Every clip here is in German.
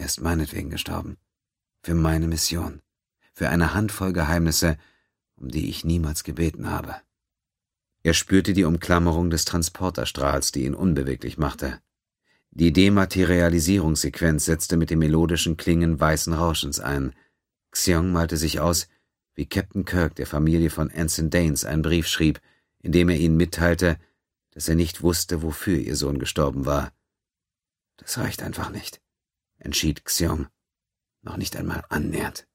Er ist meinetwegen gestorben. Für meine Mission. Für eine Handvoll Geheimnisse, um die ich niemals gebeten habe. Er spürte die Umklammerung des Transporterstrahls, die ihn unbeweglich machte. Die Dematerialisierungssequenz setzte mit dem melodischen Klingen weißen Rauschens ein. Xiong malte sich aus, wie Captain Kirk der Familie von Anson Danes einen Brief schrieb, in dem er ihnen mitteilte, dass er nicht wusste, wofür ihr Sohn gestorben war. Das reicht einfach nicht, entschied Xiong, noch nicht einmal annähernd.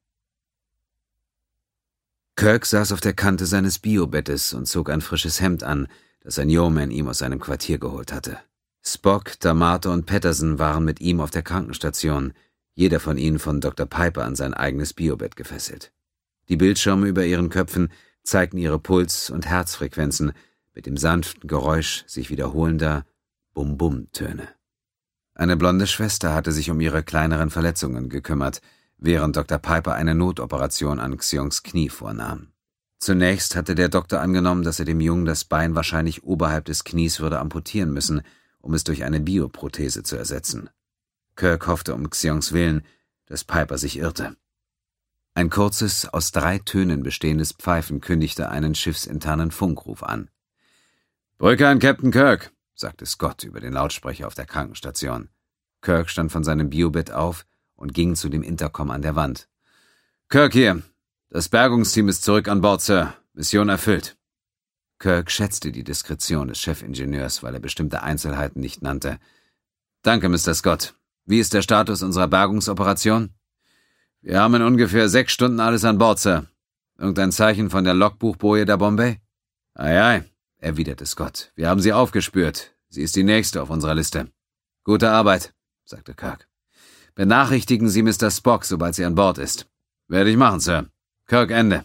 Kirk saß auf der Kante seines Biobettes und zog ein frisches Hemd an, das ein Yeoman ihm aus seinem Quartier geholt hatte. Spock, D'Amato und Patterson waren mit ihm auf der Krankenstation, jeder von ihnen von Dr. Piper an sein eigenes Biobett gefesselt. Die Bildschirme über ihren Köpfen zeigten ihre Puls- und Herzfrequenzen mit dem sanften Geräusch sich wiederholender Bum-Bum-Töne. Eine blonde Schwester hatte sich um ihre kleineren Verletzungen gekümmert, während Dr. Piper eine Notoperation an Xiongs Knie vornahm. Zunächst hatte der Doktor angenommen, dass er dem Jungen das Bein wahrscheinlich oberhalb des Knies würde amputieren müssen, um es durch eine Bioprothese zu ersetzen. Kirk hoffte um Xiongs Willen, dass Piper sich irrte. Ein kurzes, aus 3 Tönen bestehendes Pfeifen kündigte einen schiffsinternen Funkruf an. »Brücke an Captain Kirk«, sagte Scott über den Lautsprecher auf der Krankenstation. Kirk stand von seinem Biobett auf und ging zu dem Intercom an der Wand. »Kirk hier. Das Bergungsteam ist zurück an Bord, Sir. Mission erfüllt.« Kirk schätzte die Diskretion des Chefingenieurs, weil er bestimmte Einzelheiten nicht nannte. »Danke, Mr. Scott. Wie ist der Status unserer Bergungsoperation?« »Wir haben in ungefähr 6 Stunden alles an Bord, Sir. Irgendein Zeichen von der Logbuchboje der Bombay?« »Ei, erwiderte Scott. »Wir haben sie aufgespürt. Sie ist die nächste auf unserer Liste.« »Gute Arbeit«, sagte Kirk. »Benachrichtigen Sie Mr. Spock, sobald sie an Bord ist.« »Werde ich machen, Sir. Kirk, Ende.«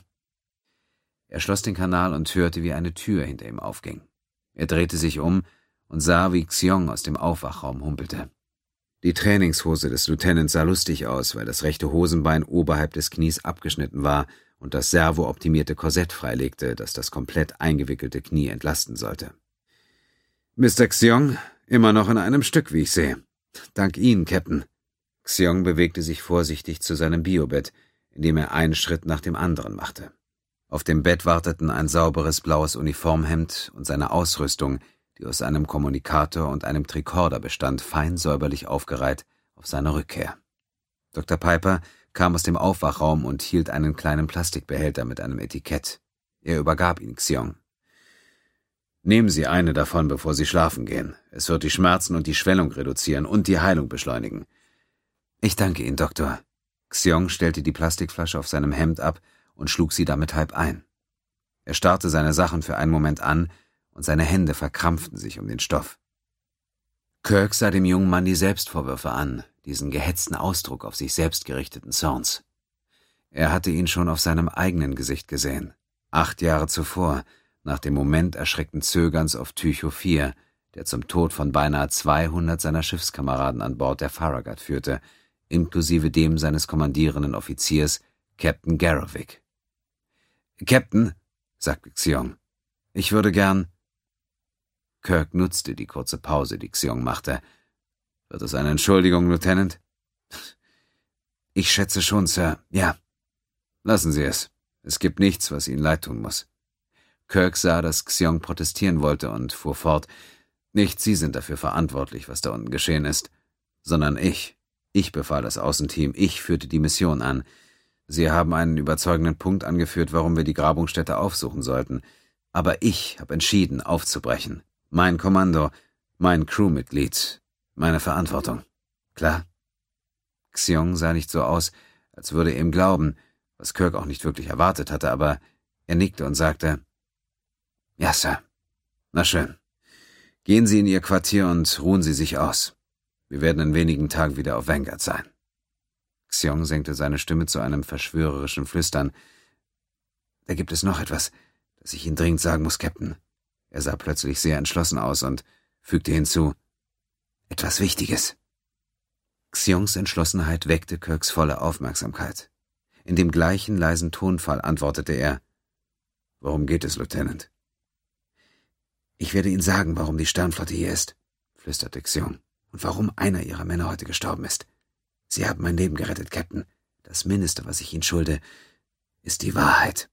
Er schloss den Kanal und hörte, wie eine Tür hinter ihm aufging. Er drehte sich um und sah, wie Xiong aus dem Aufwachraum humpelte. Die Trainingshose des Lieutenants sah lustig aus, weil das rechte Hosenbein oberhalb des Knies abgeschnitten war und das servooptimierte Korsett freilegte, das das komplett eingewickelte Knie entlasten sollte. »Mr. Xiong, immer noch in einem Stück, wie ich sehe. Dank Ihnen, Captain.« Xiong bewegte sich vorsichtig zu seinem Biobett, indem er einen Schritt nach dem anderen machte. Auf dem Bett warteten ein sauberes blaues Uniformhemd und seine Ausrüstung, die aus einem Kommunikator und einem Tricorder bestand, fein säuberlich aufgereiht, auf seine Rückkehr. Dr. Piper kam aus dem Aufwachraum und hielt einen kleinen Plastikbehälter mit einem Etikett. Er übergab ihn Xiong. »Nehmen Sie eine davon, bevor Sie schlafen gehen. Es wird die Schmerzen und die Schwellung reduzieren und die Heilung beschleunigen.« »Ich danke Ihnen, Doktor.« Xiong stellte die Plastikflasche auf seinem Hemd ab und schlug sie damit halb ein. Er starrte seine Sachen für einen Moment an, und seine Hände verkrampften sich um den Stoff. Kirk sah dem jungen Mann die Selbstvorwürfe an, diesen gehetzten Ausdruck auf sich selbst gerichteten Zorns. Er hatte ihn schon auf seinem eigenen Gesicht gesehen, 8 Jahre zuvor, nach dem Moment erschreckten Zögerns auf Tycho 4, der zum Tod von beinahe 200 seiner Schiffskameraden an Bord der Farragut führte, inklusive dem seines kommandierenden Offiziers, Captain Garrowick. »Captain«, sagte Xiong, »ich würde gern...« Kirk nutzte die kurze Pause, die Xiong machte. »Wird es eine Entschuldigung, Lieutenant?« »Ich schätze schon, Sir, ja.« »Lassen Sie es. Es gibt nichts, was Ihnen leid tun muss.« Kirk sah, dass Xiong protestieren wollte und fuhr fort. »Nicht Sie sind dafür verantwortlich, was da unten geschehen ist, sondern ich. Ich befahl das Außenteam, ich führte die Mission an. Sie haben einen überzeugenden Punkt angeführt, warum wir die Grabungsstätte aufsuchen sollten. Aber ich habe entschieden, aufzubrechen. Mein Kommando, mein Crewmitglied, meine Verantwortung. Klar?« Xiong sah nicht so aus, als würde er ihm glauben, was Kirk auch nicht wirklich erwartet hatte, aber er nickte und sagte, »Ja, Sir. Na schön. Gehen Sie in Ihr Quartier und ruhen Sie sich aus. Wir werden in wenigen Tagen wieder auf Vanguard sein.« Xiong senkte seine Stimme zu einem verschwörerischen Flüstern. »Da gibt es noch etwas, das ich Ihnen dringend sagen muss, Captain.« Er sah plötzlich sehr entschlossen aus und fügte hinzu, »Etwas Wichtiges.« Xiongs Entschlossenheit weckte Kirks volle Aufmerksamkeit. In dem gleichen leisen Tonfall antwortete er, »Worum geht es, Lieutenant?« »Ich werde Ihnen sagen, warum die Sternflotte hier ist«, flüsterte Xiong, »und warum einer Ihrer Männer heute gestorben ist. »Sie haben mein Leben gerettet, Captain. Das Mindeste, was ich Ihnen schulde, ist die Wahrheit.«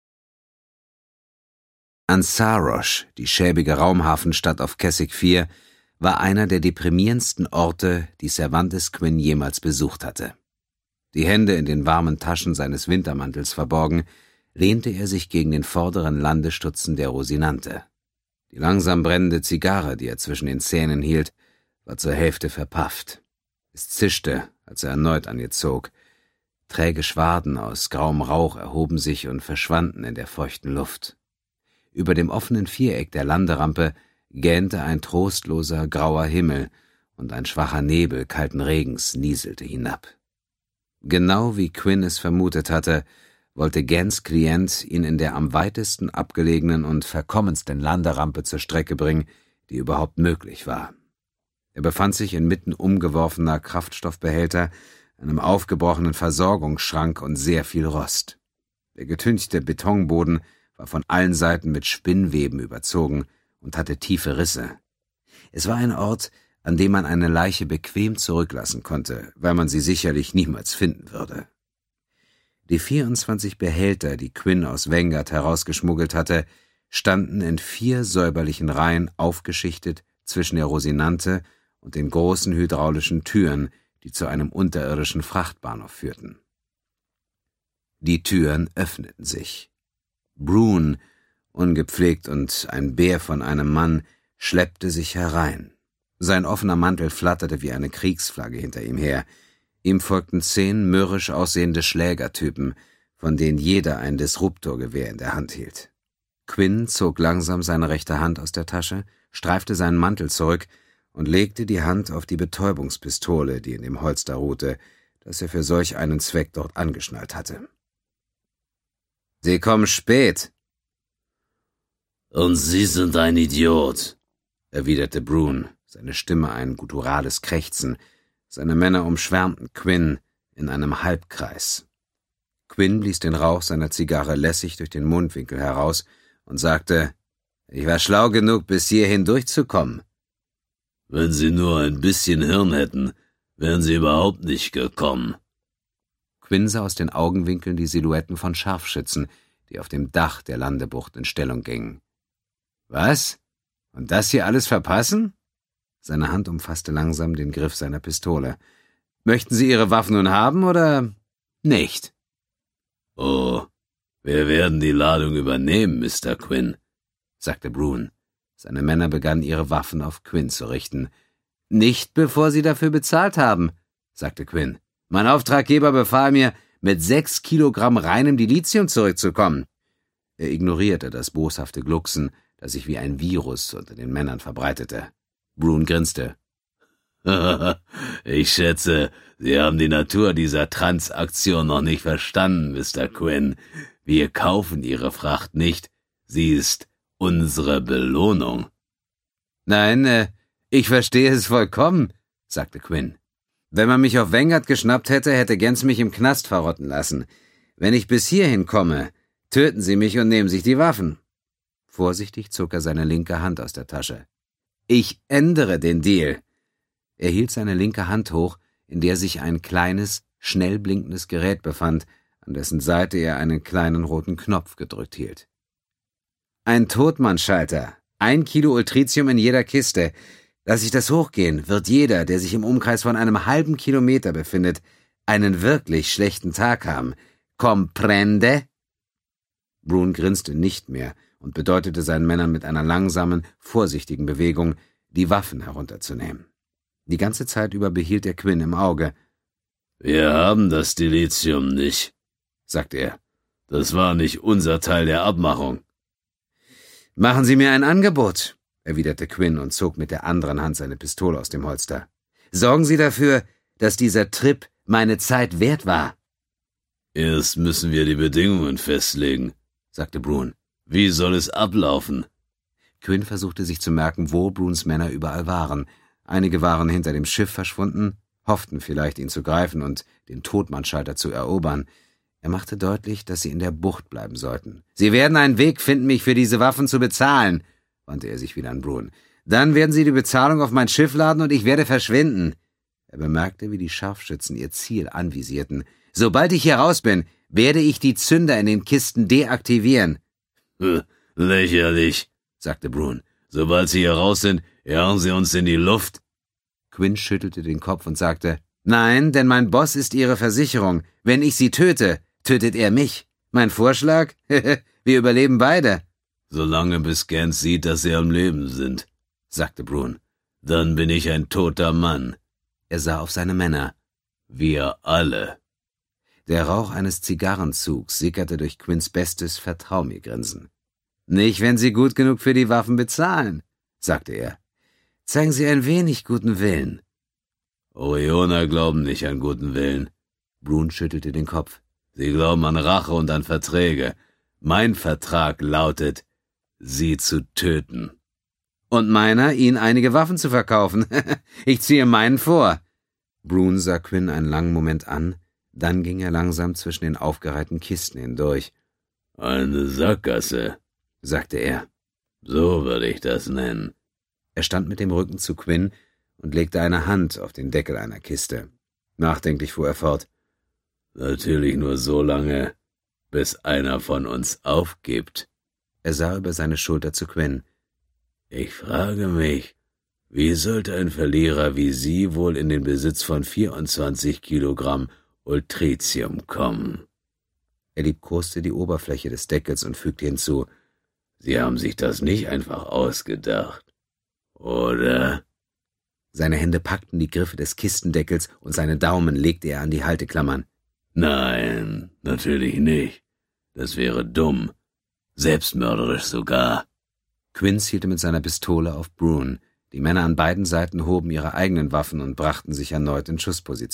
Ansarosh, die schäbige Raumhafenstadt auf Keswick 4, war einer der deprimierendsten Orte, die Cervantes Quinn jemals besucht hatte. Die Hände in den warmen Taschen seines Wintermantels verborgen, lehnte er sich gegen den vorderen Landestutzen der Rosinante. Die langsam brennende Zigarre, die er zwischen den Zähnen hielt, war zur Hälfte verpafft. Es zischte, als er erneut an ihr zog. Träge Schwaden aus grauem Rauch erhoben sich und verschwanden in der feuchten Luft. Über dem offenen Viereck der Landerampe gähnte ein trostloser, grauer Himmel, und ein schwacher Nebel kalten Regens nieselte hinab. Genau wie Quinn es vermutet hatte, wollte Gants Klient ihn in der am weitesten abgelegenen und verkommensten Landerampe zur Strecke bringen, die überhaupt möglich war. Er befand sich inmitten umgeworfener Kraftstoffbehälter, einem aufgebrochenen Versorgungsschrank und sehr viel Rost. Der getünchte Betonboden war von allen Seiten mit Spinnweben überzogen und hatte tiefe Risse. Es war ein Ort, an dem man eine Leiche bequem zurücklassen konnte, weil man sie sicherlich niemals finden würde. Die 24 Behälter, die Quinn aus Vanguard herausgeschmuggelt hatte, standen in 4 säuberlichen Reihen aufgeschichtet zwischen der Rosinante und den großen hydraulischen Türen, die zu einem unterirdischen Frachtbahnhof führten. Die Türen öffneten sich. Brune, ungepflegt und ein Bär von einem Mann, schleppte sich herein. Sein offener Mantel flatterte wie eine Kriegsflagge hinter ihm her. Ihm folgten 10 mürrisch aussehende Schlägertypen, von denen jeder ein Disruptorgewehr in der Hand hielt. Quinn zog langsam seine rechte Hand aus der Tasche, streifte seinen Mantel zurück und legte die Hand auf die Betäubungspistole, die in dem Holster ruhte, das er für solch einen Zweck dort angeschnallt hatte. »Sie kommen spät.« »Und Sie sind ein Idiot«, erwiderte Brune, seine Stimme ein gutturales Krächzen. Seine Männer umschwärmten Quinn in einem Halbkreis. Quinn blies den Rauch seiner Zigarre lässig durch den Mundwinkel heraus und sagte, »Ich war schlau genug, bis hierhin durchzukommen.« »Wenn Sie nur ein bisschen Hirn hätten, wären Sie überhaupt nicht gekommen.« Quinn sah aus den Augenwinkeln die Silhouetten von Scharfschützen, die auf dem Dach der Landebucht in Stellung gingen. »Was? Und das hier alles verpassen?« Seine Hand umfasste langsam den Griff seiner Pistole. »Möchten Sie Ihre Waffen nun haben, oder nicht?« »Oh, wir werden die Ladung übernehmen, Mr. Quinn«, sagte Brune. Seine Männer begannen, ihre Waffen auf Quinn zu richten. »Nicht, bevor Sie dafür bezahlt haben«, sagte Quinn. »Mein Auftraggeber befahl mir, mit 6 Kilogramm reinem Dilithium zurückzukommen.« Er ignorierte das boshafte Glucksen, das sich wie ein Virus unter den Männern verbreitete. Brune grinste. »Ich schätze, Sie haben die Natur dieser Transaktion noch nicht verstanden, Mr. Quinn. Wir kaufen Ihre Fracht nicht. Sie ist unsere Belohnung.« »Nein, ich verstehe es vollkommen«, sagte Quinn. »Wenn man mich auf Vanguard geschnappt hätte, hätte Gans mich im Knast verrotten lassen. Wenn ich bis hierhin komme, töten Sie mich und nehmen sich die Waffen.« Vorsichtig zog er seine linke Hand aus der Tasche. »Ich ändere den Deal.« Er hielt seine linke Hand hoch, in der sich ein kleines, schnell blinkendes Gerät befand, an dessen Seite er einen kleinen roten Knopf gedrückt hielt. »Ein Totmannschalter. 1 Kilo Ultritium in jeder Kiste. Lass ich das hochgehen, wird jeder, der sich im Umkreis von einem halben Kilometer befindet, einen wirklich schlechten Tag haben. Comprende?« Brune grinste nicht mehr und bedeutete seinen Männern mit einer langsamen, vorsichtigen Bewegung, die Waffen herunterzunehmen. Die ganze Zeit über behielt er Quinn im Auge. »Wir haben das Dilithium nicht«, sagte er. »Das war nicht unser Teil der Abmachung.« »Machen Sie mir ein Angebot«, erwiderte Quinn und zog mit der anderen Hand seine Pistole aus dem Holster. »Sorgen Sie dafür, dass dieser Trip meine Zeit wert war.« »Erst müssen wir die Bedingungen festlegen«, sagte Brune. »Wie soll es ablaufen?« Quinn versuchte sich zu merken, wo Bruns Männer überall waren. Einige waren hinter dem Schiff verschwunden, hofften vielleicht, ihn zu greifen und den Totmannschalter zu erobern. Er machte deutlich, dass sie in der Bucht bleiben sollten. »Sie werden einen Weg finden, mich für diese Waffen zu bezahlen«, wandte er sich wieder an Brune. »Dann werden Sie die Bezahlung auf mein Schiff laden und ich werde verschwinden. Er bemerkte, wie die Scharfschützen ihr Ziel anvisierten. »Sobald ich hier raus bin, werde ich die Zünder in den Kisten deaktivieren.« »Lächerlich«, sagte Brune. »Sobald Sie hier raus sind, jagen Sie uns in die Luft.« Quinn schüttelte den Kopf und sagte, »Nein, denn mein Boss ist Ihre Versicherung. Wenn ich Sie töte, tötet er mich. Mein Vorschlag? Wir überleben beide.« »Solange bis Gans sieht, dass Sie am Leben sind«, sagte Brune. »Dann bin ich ein toter Mann.« Er sah auf seine Männer. »Wir alle.« Der Rauch eines Zigarrenzugs sickerte durch Quinns bestes Vertrau-mir-Grinsen. »Nicht, wenn Sie gut genug für die Waffen bezahlen«, sagte er. »Zeigen Sie ein wenig guten Willen.« »Orioner glauben nicht an guten Willen.« Brune schüttelte den Kopf. »Sie glauben an Rache und an Verträge. Mein Vertrag lautet, Sie zu töten.« »Und meiner, Ihnen einige Waffen zu verkaufen. Ich ziehe meinen vor.« Brune sah Quinn einen langen Moment an, dann ging er langsam zwischen den aufgereihten Kisten hindurch. »Eine Sackgasse«, sagte er. »So würde ich das nennen.« Er stand mit dem Rücken zu Quinn und legte eine Hand auf den Deckel einer Kiste. Nachdenklich fuhr er fort. »Natürlich nur so lange, bis einer von uns aufgibt.« Er sah über seine Schulter zu Quinn. »Ich frage mich, wie sollte ein Verlierer wie Sie wohl in den Besitz von 24 Kilogramm Ultricium kommen?« Er liebkoste die Oberfläche des Deckels und fügte hinzu, »Sie haben sich das nicht einfach ausgedacht, oder?« Seine Hände packten die Griffe des Kistendeckels und seine Daumen legte er an die Halteklammern. »Nein, natürlich nicht. Das wäre dumm. Selbstmörderisch sogar.« Quinn zielte mit seiner Pistole auf Brune. Die Männer an beiden Seiten hoben ihre eigenen Waffen und brachten sich erneut in Schussposition.